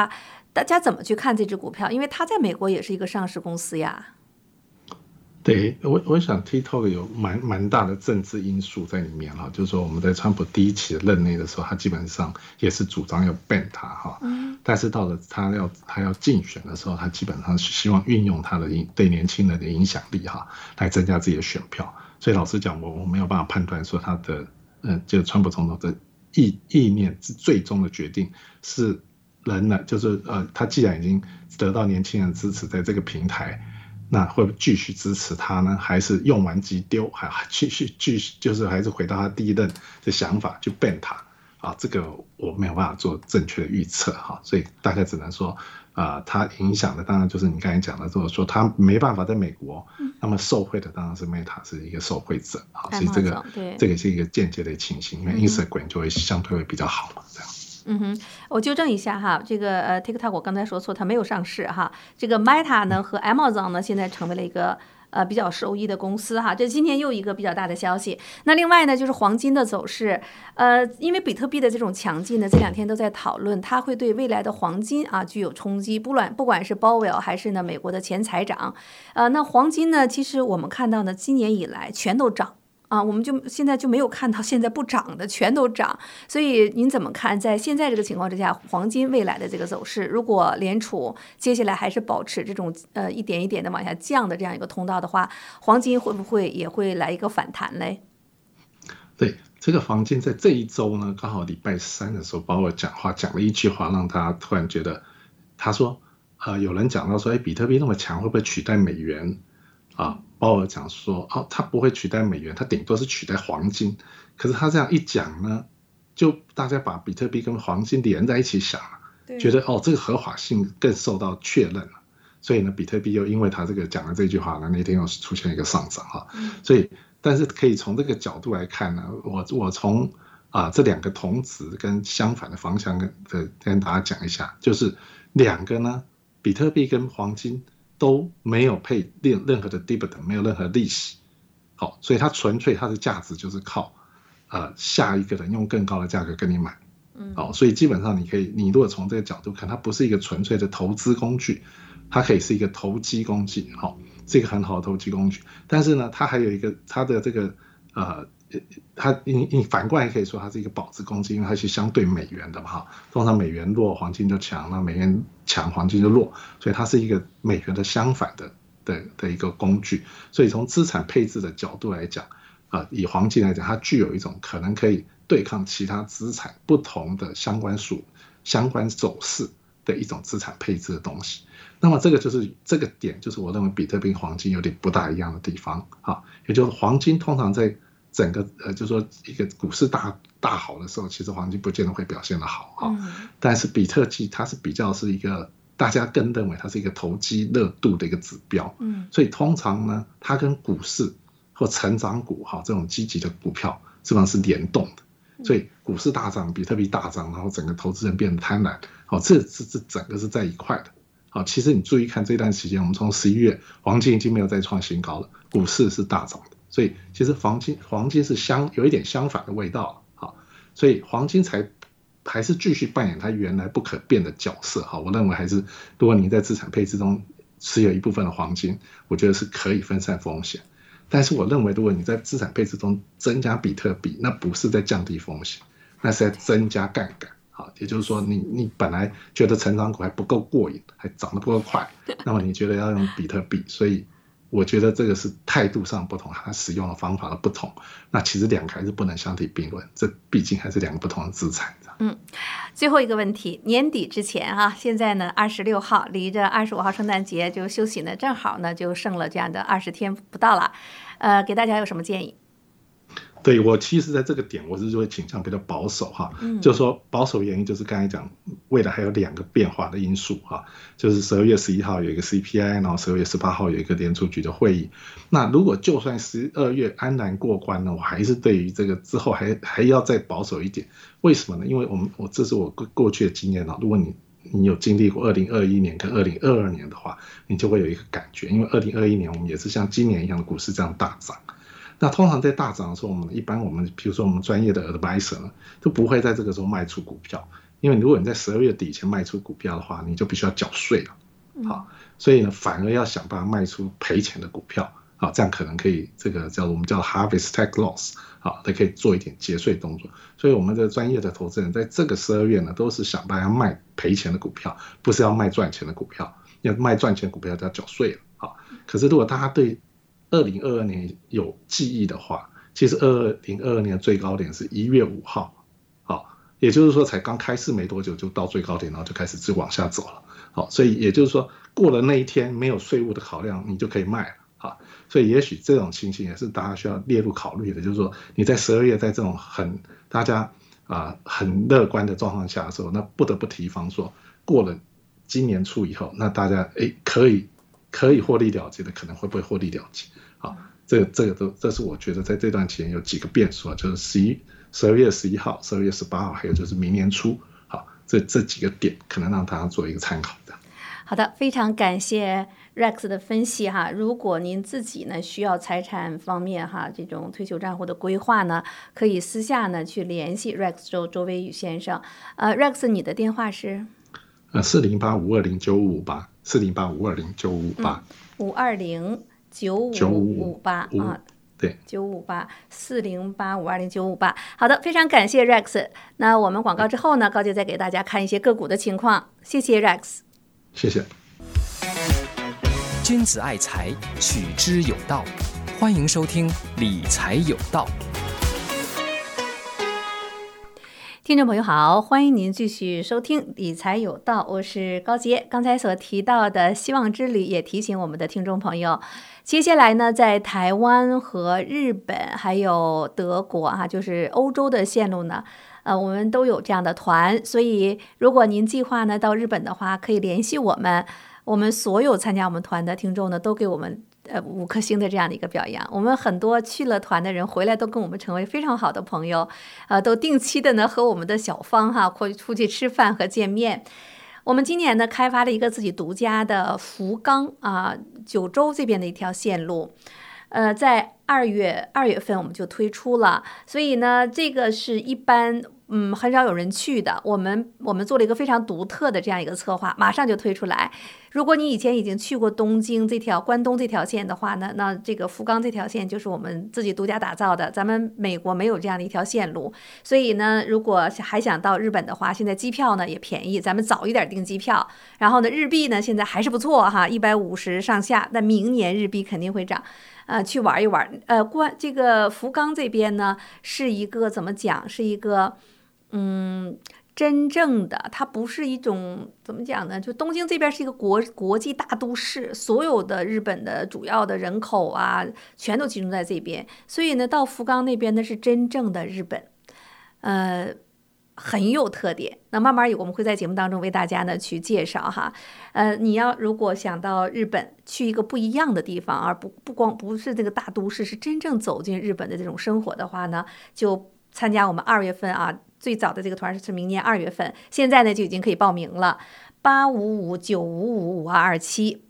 大家怎么去看这只股票？因为它在美国也是一个上市公司呀。 对，我想 TikTok 有蛮大的政治因素在里面哈，就是说我们在川普第一期的任内的时候，他基本上也是主张要 ban 他哈，但是到了他要竞选的时候，他基本上是希望运用他的对年轻人的影响力哈，来增加自己的选票。所以老实讲，我没有办法判断说他的就是川普总统的意念是最终的决定是人呢，就是他既然已经得到年轻人支持，在这个平台。那会不会继续支持他呢？还是用完即丢？还继续就是还是回到他第一任的想法去 ban 他啊？这个我没有办法做正确的预测哈，所以大概只能说他影响的当然就是你刚才讲的，就是说他没办法在美国，那么受惠的当然是 Meta 是一个受惠者啊，所以这个是一个间接的情形，因为 Instagram 就会相对会比较好嘛，这样。 我纠正一下哈，这个TikTok 我刚才说错，它没有上市哈。这个 Meta 呢和 Amazon 呢现在成为了一个比较受益的公司哈，这今天又一个比较大的消息。那另外呢就是黄金的走势，因为比特币的这种强劲呢，这2天都在讨论，它会对未来的黄金具有冲击，不管是鲍威尔还是呢美国的前财长，那黄金呢，其实我们看到呢，今年以来全都涨。我们现在就没有看到现在不涨的全都涨，所以您怎么看在现在这个情况之下，黄金未来的这个走势？如果联储接下来还是保持这种一点一点的往下降的这样一个通道的话，黄金会不会也会来一个反弹嘞？ 对，这个黄金在这一周呢，刚好礼拜3的时候，鲍威尔讲了一句话，让他突然觉得，他说有人讲到说，比特币那么强，会不会取代美元啊？鲍威尔讲说，他不会取代美元，他顶多是取代黄金。可是他这样一讲呢，就大家把比特币跟黄金连在一起想了，觉得这个合法性更受到确认了。所以呢，比特币又因为他这个讲了这句话呢，那天又出现一个上涨哈。所以，但是可以从这个角度来看呢，我从这2个同值跟相反的方向跟大家讲一下，就是2个呢，比特币跟黄金都没有配任何的 dividend， 没有任何利息，好，所以它纯粹它的价值就是靠下一个人用更高的价格跟你买，好，所以基本上你如果从这个角度看，它不是一个纯粹的投资工具，它可以是一个投机工具，好，是一个很好的投机工具，但是呢，它还有一个它的这个你反过来可以说它是一个保值工具，因为它是相对美元的嘛哈，通常美元弱黄金就强，那美元强黄金就弱，所以它是一个美元的相反的一个工具。所以从资产配置的角度来讲，以黄金来讲，它具有一种可能可以对抗其他资产不同的相关走势的一种资产配置的东西。那么这个点就是我认为比特币黄金有点不大一样的地方啊，也就是黄金通常在整个就是说一个股市大好的时候，其实黄金不见得会表现得好但是比特币它是比较是一个大家更认为它是一个投机热度的一个指标，所以通常呢，它跟股市或成长股这种积极的股票基本上是联动的，所以股市大涨，比特币大涨，然后整个投资人变得贪婪，这整个是在一块的。其实你注意看这段时间，我们从11月黄金已经没有再创新高了，股市是大涨的。所以其实黄金是有一点相反的味道所以黄金还是继续扮演它原来不可变的角色我认为还是如果你在资产配置中持有一部分的黄金，我觉得是可以分散风险。但是我认为如果你在资产配置中增加比特币，那不是在降低风险，那是在增加杠杆也就是说你本来觉得成长股还不够过瘾，还涨得不够快，那么你觉得要用比特币，所以我觉得这个是态度上不同，它使用的方法的不同，那其实2个还是不能相提并论，这毕竟还是2个不同的资产。 最后一个问题，年底之前现在呢26号离着25号圣诞节就休息呢，正好呢就剩了这样的20天不到了，给大家有什么建议？ 对，我其实在这个点我是会倾向比较保守就是说保守原因就是刚才讲，未来还有2个变化的因素就是12月11号有一个 CPI， 然后12月18号有一个联储局的会议。那如果就算12月安然过关呢，我还是对于这个之后还要再保守一点。为什么呢？因为这是我过去的经验如果你有经历过2021年跟2022年的话，你就会有一个感觉，因为2021年我们也是像今年一样的股市这样大涨。那通常在大涨的时候，我们比如说我们专业的 advisor 呢，都不会在这个时候卖出股票， 因为如果你在12月底前卖出股票的话，你就必须要缴税了。好，所以呢，反而要想办法卖出赔钱的股票。好，这样可能可以这个我们叫 harvest tax loss， 好，它可以做一点节税动作。所以我们的专业的投资人在这个12月呢，都是想办法要卖赔钱的股票，不是要卖赚钱的股票。要卖赚钱股票就要缴税了。好，可是如果大家对2022年有记忆的话，其实2022年的最高点是1月5号，好，也就是说才刚开市没多久就到最高点，然后就开始就往下走了。好，所以也就是说过了那一天没有税务的考量，你就可以卖了。好，所以也许这种情形也是大家需要列入考虑的，就是说你在12月在这种大家很乐观的状况下的时候，那不得不提防说过了今年初以后，那大家可以获利了结的，可能会不会获利了结？好，这是我觉得在这段期间有几个变数，就是12月11号、12月18号，还有就是明年初，好，这几个点可能让大家做一个参考的。 好的，非常感谢 Rex 的分析哈。如果您自己呢需要财产方面哈这种退休账户的规划呢，可以私下呢去联系 Rex 周维宇先生。Rex 你的电话是 408-520-9558 408-520-9558 520-9558啊。 对 958-408-520-958。好的，非常感谢 Rex。那我们广告之后呢，高杰再给大家看一些个股的情况。谢谢 Rex。 谢谢。 君子爱财，取之有道。欢迎收听理财有道。 听众朋友好，欢迎您继续收听理财有道，我是高杰。刚才所提到的希望之旅也提醒我们的听众朋友，接下来呢，在台湾和日本还有德国就是欧洲的线路呢，我们都有这样的团，所以如果您计划呢到日本的话，可以联系我们。我们所有参加我们团的听众呢，都给我们5颗星的这样的一个表扬。我们很多去了团的人回来都跟我们成为非常好的朋友，都定期的呢和我们的小芳会出去吃饭和见面。我们今年呢开发了一个自己独家的福冈九州这边的一条线路。在2月份我们就推出了，所以呢，这个是一般很少有人去的。我们做了一个非常独特的这样一个策划，马上就推出来。如果你以前已经去过东京关东这条线的话呢，那这个福冈这条线就是我们自己独家打造的，咱们美国没有这样的一条线路。所以呢，如果还想到日本的话，现在机票呢也便宜，咱们早一点订机票。然后呢，日币呢现在还是不错150上下，但明年日币肯定会涨。去玩一玩。这个福冈这边呢，是一个怎么讲？是一个真正的，它不是一种怎么讲呢？就东京这边是一个国际大都市，所有的日本的主要的人口全都集中在这边。所以呢，到福冈那边呢是真正的日本，很有特点。那慢慢我们会在节目当中为大家呢去介绍你如果想到日本去一个不一样的地方，而不是这个大都市，是真正走进日本的这种生活的话呢，就参加我们2月份最早的这个团是明年2月份，现在呢就已经可以报名了。855-955-5227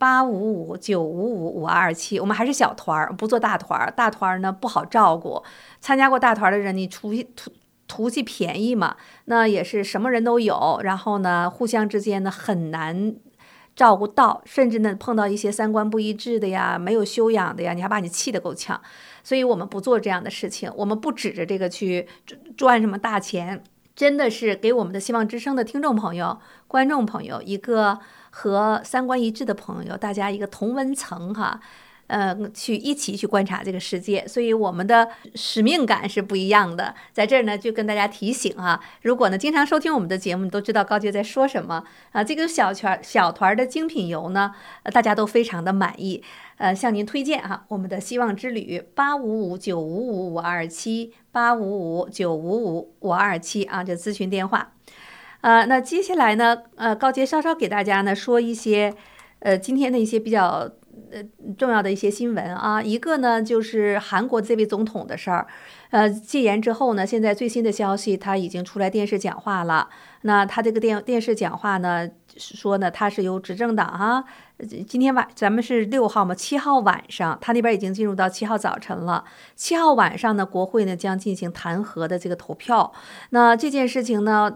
855-955-5227。我们还是小团，不做大团，大团呢不好照顾。参加过大团的人，你图其便宜嘛，那也是什么人都有，然后呢互相之间呢很难照顾到，甚至呢碰到一些三观不一致的呀，没有修养的呀，你还把你气得够呛。所以我们不做这样的事情，我们不指着这个去赚什么大钱，真的是给我们的希望之声的听众朋友、观众朋友一个和三观一致的朋友，大家一个同温层去一起去观察这个世界，所以我们的使命感是不一样的。在这儿呢，就跟大家提醒如果呢经常收听我们的节目，你都知道高杰在说什么这个小团的精品游呢，大家都非常的满意。向您推荐我们的希望之旅855-955-5227 855-955-5227这咨询电话。那接下来呢，高杰稍稍给大家呢说一些今天的一些比较重要的一些新闻一个呢就是韩国这位总统的事儿。戒严之后呢，现在最新的消息，他已经出来电视讲话了。那他这个电视讲话呢，说呢他是由执政党今天咱们是6号嘛，7号晚上，他那边已经进入到7号早晨了。7号晚上呢，国会呢将进行弹劾的这个投票。那这件事情呢，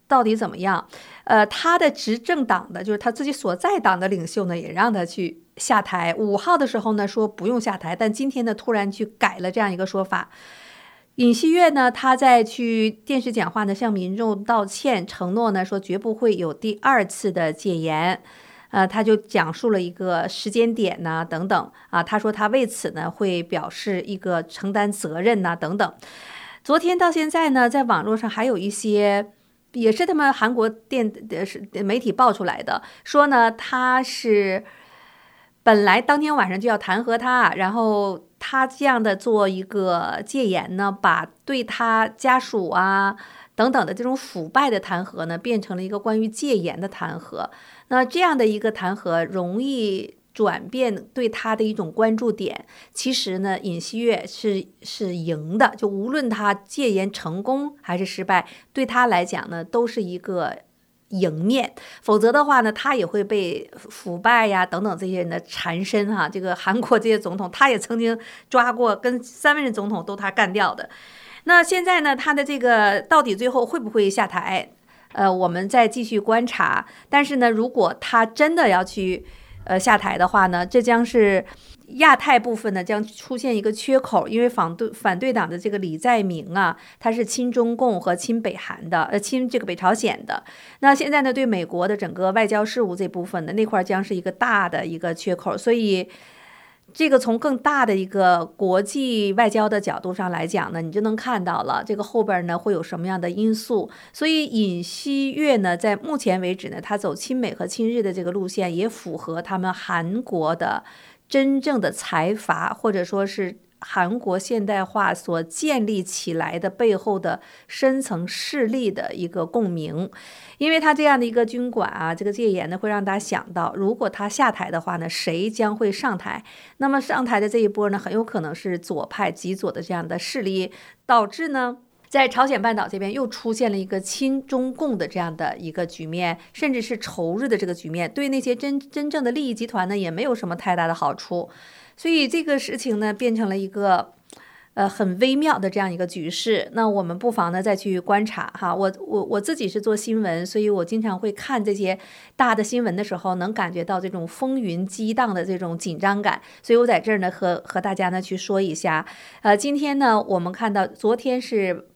到底怎么样？他的执政党的，就是他自己所在党的领袖呢，也让他去下台。5号的时候呢，说不用下台，但今天呢，突然去改了这样一个说法。尹锡悦呢，他在去电视讲话呢，向民众道歉，承诺呢说绝不会有第2次的戒严。他就讲述了一个时间点呐，等等啊。他说他为此呢会表示一个承担责任呐，等等。昨天到现在呢，在网络上还有一些。也是他们韩国媒体爆出来的，说呢他是本来当天晚上就要弹劾他，然后他这样的做一个戒严呢，把对他家属啊等等的这种腐败的弹劾呢，变成了一个关于戒严的弹劾。那这样的一个弹劾容易转变对他的一种关注点，其实呢，尹锡悦是赢的，就无论他戒严成功还是失败，对他来讲呢，都是一个赢面。否则的话呢，他也会被腐败呀等等这些人的缠身哈。这个韩国这些总统，他也曾经抓过，跟3位任总统都他干掉的。那现在呢，他的这个到底最后会不会下台？我们再继续观察。但是呢，如果他真的要去下台的话呢，这将是亚太部分呢将出现一个缺口，因为反对党的这个李在明啊，他是亲中共和亲北韩的，亲这个北朝鲜的。那现在呢，对美国的整个外交事务这部分呢，那块将是一个大的一个缺口，所以。这个从更大的一个国际外交的角度上来讲呢，你就能看到了这个后边呢会有什么样的因素。所以尹锡悦呢，在目前为止呢，他走亲美和亲日的这个路线，也符合他们韩国的真正的财阀，或者说是韩国现代化所建立起来的背后的深层势力的一个共鸣。因为他这样的一个军管啊，这个戒严呢，会让大家想到，如果他下台的话呢，谁将会上台？那么上台的这一波呢，很有可能是左派极左的这样的势力，导致呢，在朝鲜半岛这边又出现了一个亲中共的这样的一个局面，甚至是仇日的这个局面，对那些真正的利益集团呢，也没有什么太大的好处。所以这个事情呢，变成了一个很微妙的这样一个局势。那我们不妨呢再去观察哈。我自己是做新闻，所以我经常会看这些大的新闻的时候，能感觉到这种风云激荡的这种紧张感。所以我在这儿呢和大家呢去说一下。今天呢我们看到昨天是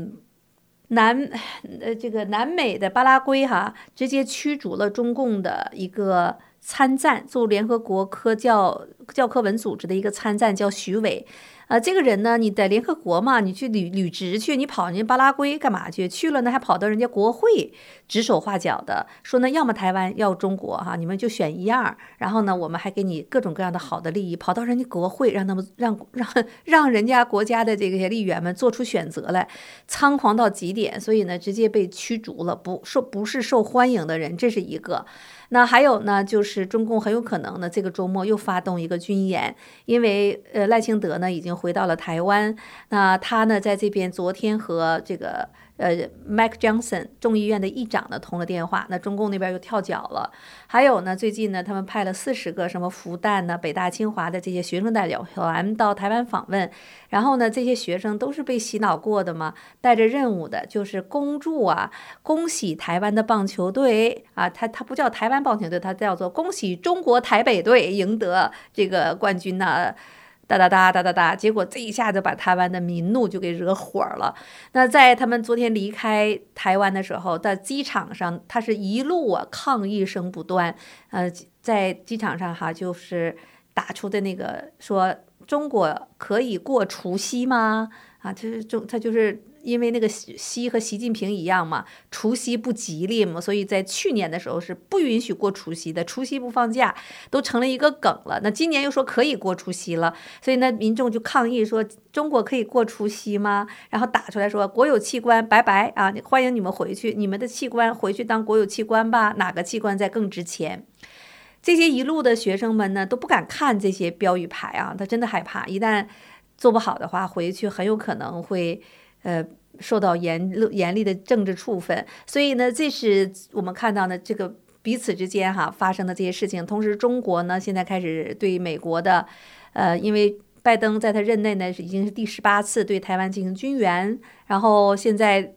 这个南美的巴拉圭哈，直接驱逐了中共的一个参赞，做联合国教科文组织的一个参赞，叫徐伟。这个人呢，你在联合国嘛，你去履职去，你跑人家巴拉圭干嘛去？去了呢，还跑到人家国会指手画脚的，说呢，要么台湾，要中国哈，你们就选一样。然后呢，我们还给你各种各样的好的利益，跑到人家国会，让他们让人家国家的这些议员们做出选择来，猖狂到极点。所以呢，直接被驱逐了，不是受欢迎的人，这是一个。那还有呢，就是中共很有可能呢，这个周末又发动一个军演，因为赖清德呢已经回到了台湾，那他呢在这边昨天和这个Mike Johnson 众议院的议长呢通了电话，那中共那边又跳脚了。还有呢，最近呢他们派了40个什么复旦呢、北大、清华的这些学生代表团到台湾访问，然后呢这些学生都是被洗脑过的嘛，带着任务的，就是恭喜台湾的棒球队啊，他不叫台湾棒球队，他叫做恭喜中国台北队赢得这个冠军呢。哒，结果这一下子把台湾的民怒就给惹火了。那在他们昨天离开台湾的时候，在机场上，他是一路抗议声不断。在机场上哈，就是打出的那个说中国可以过除夕吗？啊，他就是因为那个习和习近平一样嘛，除夕不吉利嘛，所以在去年的时候是不允许过除夕的，除夕不放假，都成了一个梗了。那今年又说可以过除夕了，所以呢，民众就抗议说中国可以过除夕吗？然后打出来说国有器官拜拜啊，欢迎你们回去，你们的器官回去当国有器官吧，哪个器官在更值钱？这些一路的学生们呢都不敢看这些标语牌啊，他真的害怕，一旦做不好的话，回去很有可能会受到严厉的政治处分。所以呢，这是我们看到呢这个彼此之间发生的这些事情。同时，中国呢现在开始对美国的因为拜登在他任内呢已经是第18次对台湾进行军援，然后现在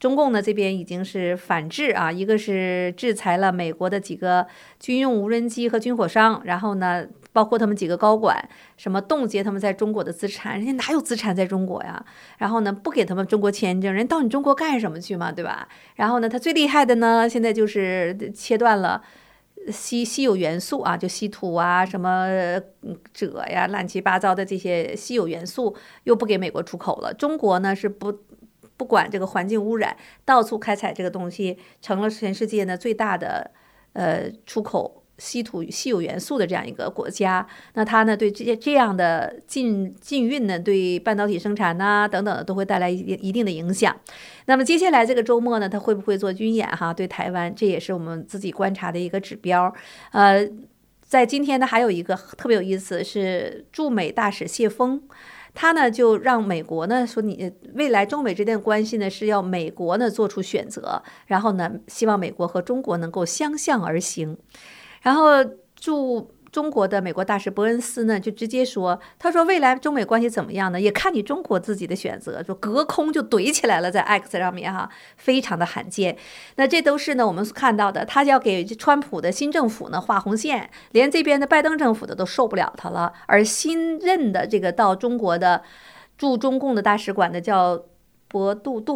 中共呢这边已经是反制啊，一个是制裁了美国的几个军用无人机和军火商，然后呢包括他们几个高管，什么冻结他们在中国的资产，人家哪有资产在中国呀？然后呢不给他们中国签证，人到你中国干什么去嘛，对吧？然后呢他最厉害的呢，现在就是切断了稀有元素啊，就稀土啊，什么锗呀，乱七八糟的这些稀有元素又不给美国出口了。中国呢是不管这个环境污染，到处开采这个东西，成了全世界呢最大的出口稀有元素的这样一个国家。那它呢对这样的禁运呢，对半导体生产呐等等的都会带来一定的影响。那么接下来这个周末呢，它会不会做军演哈？对台湾，这也是我们自己观察的一个指标。在今天呢，还有一个特别有意思，是驻美大使谢峰。他呢就让美国呢说，你未来中美之间的关系呢是要美国呢做出选择，然后呢希望美国和中国能够相向而行。然后驻中国的美国大使伯恩斯呢就直接说，他说未来中美关系怎么样呢，也看你中国自己的选择，就隔空就怼起来了，在 X 上面哈，非常的罕见。那这都是呢我们看到的，他要给川普的新政府呢画红线，连这边的拜登政府的都受不了他了。而新任的这个到中国的驻中共的大使馆的叫博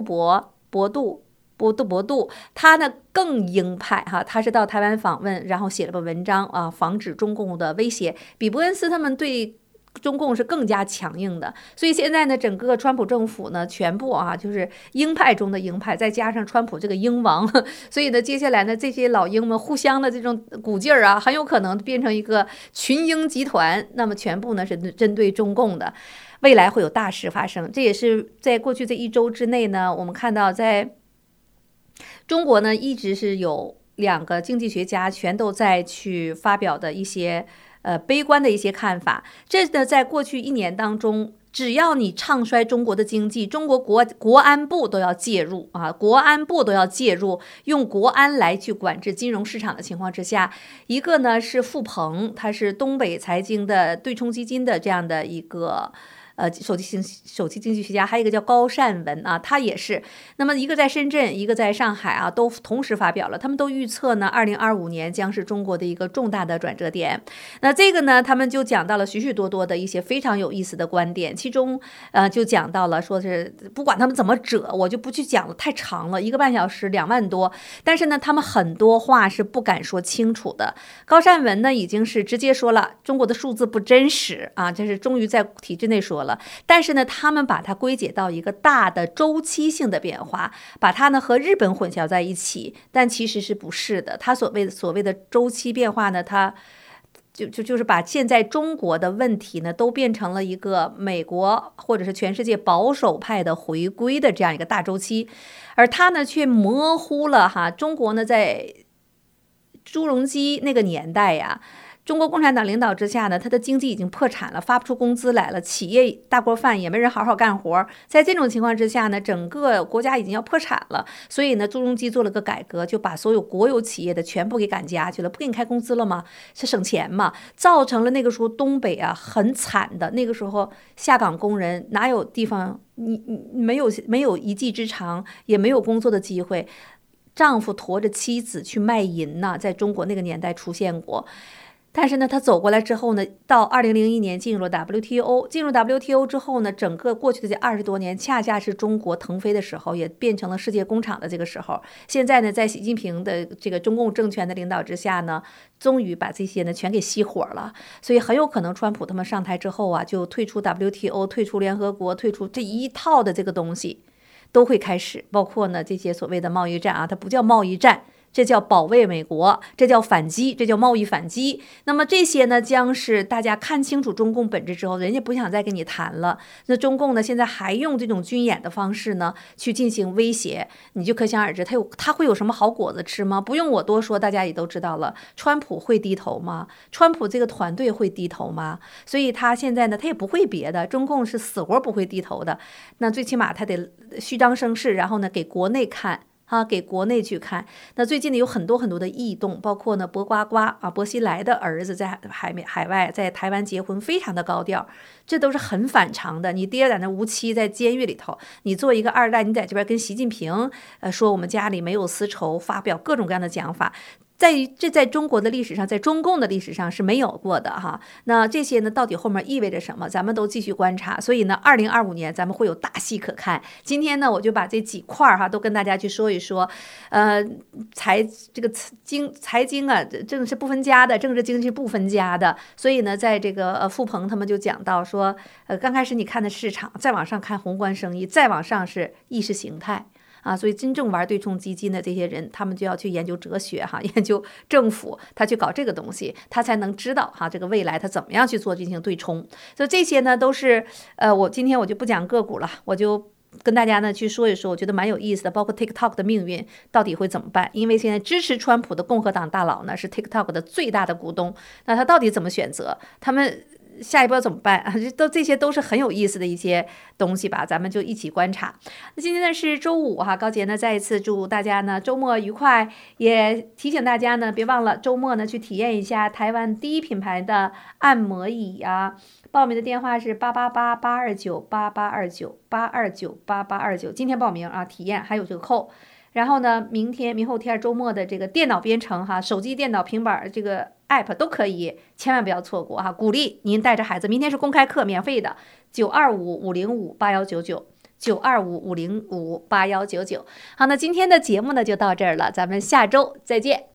杜，他呢更鹰派哈，他是到台湾访问，然后写了个文章啊，防止中共的威胁，比伯恩斯他们对中共是更加强硬的。所以现在呢，整个川普政府呢，全部啊就是鹰派中的鹰派，再加上川普这个鹰王，所以呢，接下来呢，这些老鹰们互相的这种鼓劲儿啊，很有可能变成一个群鹰集团，那么全部呢是针对中共的。未来会有大事发生，这也是在过去这一周之内呢，我们看到在中国呢，一直是有2个经济学家全都在去发表的一些悲观的一些看法。这呢，在过去1年当中，只要你唱衰中国的经济，中国国安部都要介入啊，国安部都要介入，用国安来去管制金融市场的情况之下，一个呢是付鹏，他是东北财经的对冲基金的这样的一个首席经济学家，还有一个叫高善文啊，他也是。那么一个在深圳，一个在上海啊，都同时发表了。他们都预测呢，2025年将是中国的一个重大的转折点。那这个呢，他们就讲到了许许多多的一些非常有意思的观点，其中就讲到了说是不管他们怎么折，我就不去讲了，太长了，1个半小时2万多。但是呢，他们很多话是不敢说清楚的。高善文呢，已经是直接说了，中国的数字不真实啊，这是终于在体制内说了。但是呢，他们把它归结到一个大的周期性的变化，把它呢和日本混淆在一起，但其实是不是的。他所谓的周期变化呢，他就是把现在中国的问题呢都变成了一个美国或者是全世界保守派的回归的这样一个大周期，而他呢却模糊了哈，中国呢在朱镕基那个年代呀，中国共产党领导之下呢，他的经济已经破产了，发不出工资来了，企业大锅饭也没人好好干活。在这种情况之下呢，整个国家已经要破产了，所以呢，朱镕基做了个改革，就把所有国有企业的全部给赶家去了，不给你开工资了吗？是省钱嘛，造成了那个时候东北啊很惨的，那个时候下岗工人哪有地方，你没有一技之长，也没有工作的机会，丈夫驮着妻子去卖淫呢，在中国那个年代出现过。但是呢，他走过来之后呢，到2001年进入了 WTO， 进入 WTO 之后呢，整个过去的这20多年，恰恰是中国腾飞的时候，也变成了世界工厂的这个时候。现在呢，在习近平的这个中共政权的领导之下呢，终于把这些呢全给熄火了。所以很有可能川普他们上台之后啊，就退出 WTO， 退出联合国，退出这一套的这个东西都会开始，包括呢这些所谓的贸易战啊，它不叫贸易战，这叫保卫美国，这叫反击，这叫贸易反击。那么这些呢，将是大家看清楚中共本质之后，人家不想再跟你谈了。那中共呢，现在还用这种军演的方式呢，去进行威胁，你就可想而知，他会有什么好果子吃吗？不用我多说，大家也都知道了。川普会低头吗？川普这个团队会低头吗？所以他现在呢，他也不会别的，中共是死活不会低头的。那最起码他得虚张声势，然后呢，给国内看给国内去看。那最近呢有很多很多的异动，包括呢博呱呱薄熙来的儿子在海外在台湾结婚，非常的高调，这都是很反常的。你爹在那无期在监狱里头，你做一个二代，你在这边跟习近平说我们家里没有私仇，发表各种各样的讲法。这在中国的历史上，在中共的历史上是没有过的哈。那这些呢，到底后面意味着什么？咱们都继续观察。所以呢，2025年咱们会有大戏可看。今天呢，我就把这几块都跟大家去说一说。财经啊，政治是不分家的，政治经济不分家的。所以呢，在这个傅鹏他们就讲到说，刚开始你看的市场，再往上看宏观生意，再往上是意识形态。所以真正玩对冲基金的这些人，他们就要去研究哲学研究政府，他去搞这个东西，他才能知道这个未来他怎么样去做进行对冲。所以这些呢都是我今天我就不讲个股了，我就跟大家呢去说一说，我觉得蛮有意思的，包括 TikTok 的命运到底会怎么办？因为现在支持川普的共和党大佬呢是 TikTok 的最大的股东，那他到底怎么选择？他们下一步要怎么办这些都是很有意思的一些东西吧，咱们就一起观察。那今天呢是周五高杰呢再一次祝大家呢周末愉快，也提醒大家呢别忘了周末呢去体验一下台湾第一品牌的按摩椅报名的电话是888-829-8829，829-8829，今天报名体验还有这个扣。然后呢，明后天周末的这个电脑编程手机、电脑、平板这个 app 都可以，千万不要错过鼓励您带着孩子，明天是公开课，免费的，925-505-8199，925-505-8199。好，那今天的节目呢就到这儿了，咱们下周再见。